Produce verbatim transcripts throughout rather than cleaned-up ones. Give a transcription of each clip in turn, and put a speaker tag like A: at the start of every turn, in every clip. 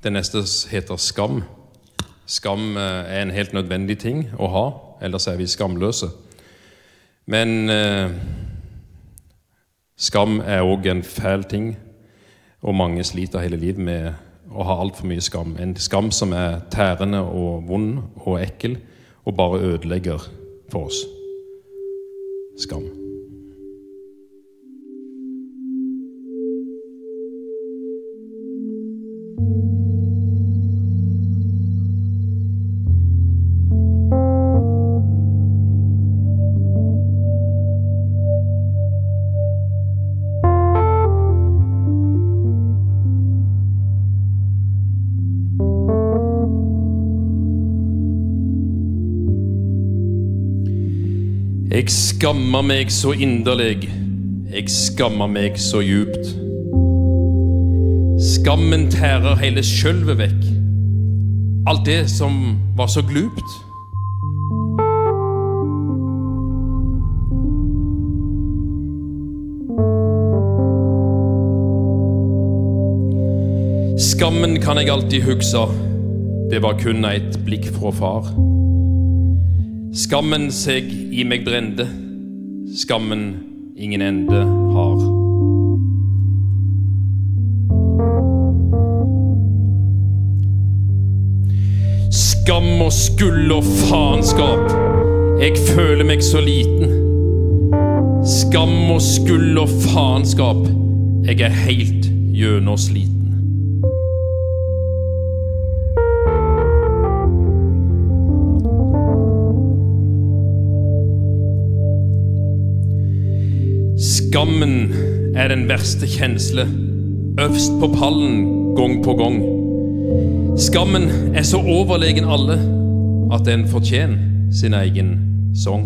A: Det neste heter skam. Skam er en helt nødvendig ting å ha, ellers er vi skamløse. Men eh, skam er også en fæl ting, og mange sliter hele livet med å ha alt for mye skam. En skam som er tærende og vond og ekkel, og bare ødelegger for oss. Skam. Jeg skammer meg så inderlig, jeg skammer meg så djupt. Skammen tærer hele sjølvet vekk, alt det som var så glupt. Skammen kan jeg alltid hugsa, det var kun et blikk fra far. Skammen seg i meg brende, skammen ingen ende har. Skam og skyld og faenskap, jeg føler meg så liten. Skam og skyld og faenskap, jeg er helt gjennomsliten. Skammen er den verste kjensle, øvst på pallen, gang på gang. Skammen er så overlegen alle, at den fortjener sin egen sang.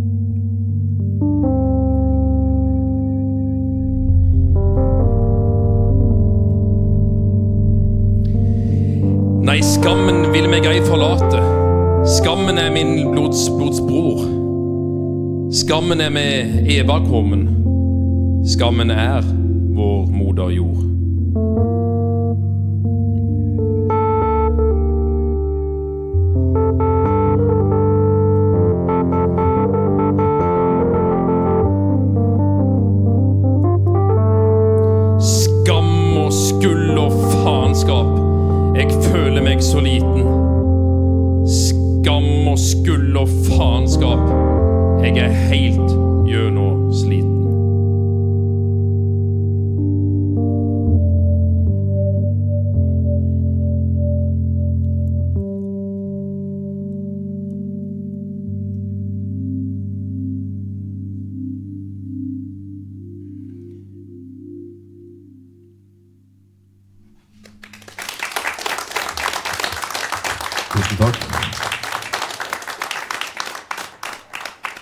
A: Nei, skammen vil meg ei forlate. Skammen er min blods, blodsbror. Skammen er med Eva kommen. Skammen er vår moder jord. Skam og skyld og faenskap, jeg føler meg så liten. Skam og skyld og faenskap, jeg er helt gjennomsliten.
B: Tusen takk.